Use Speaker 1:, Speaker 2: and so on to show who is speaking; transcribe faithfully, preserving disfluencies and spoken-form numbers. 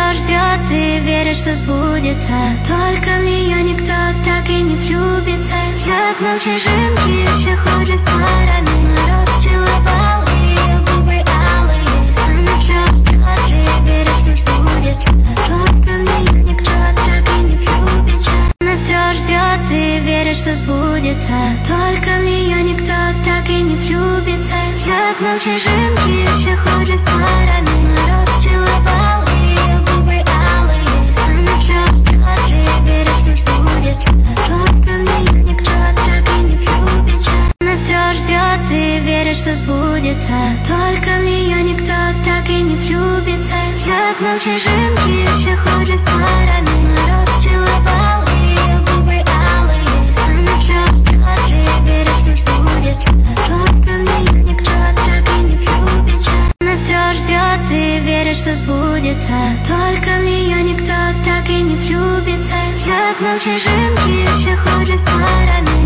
Speaker 1: все ждет и верит, что сбудется. Только в нее никто так и не влюбится. Как нам снежинки, все ходят парами. Мороз целовал ее губы алые. Она все ждет и верит, что сбудется. Только в нее никто так и не влюбится. Она все ждет и верит, что сбудется. Только в нее никто так и не влюбится. Как нам снежинки, все ходят парами. Мороз целовал ее губы алые. Она все ждет и верит, что сбудется. Только в нее никто так и не влюбится. Она все ждет и верит, что сбудется. Только в нее никто так и не влюбится. Как нам снежинки, все ходят парами. Мороз целовал ее губы алые. Она все ждет и верит, что сбудется. Только в нее никто так и не влюбится. Она все ждет и верит, что сбудется. Только в нее никто так и не влюбится. Как нам снежинки, все ходят парами.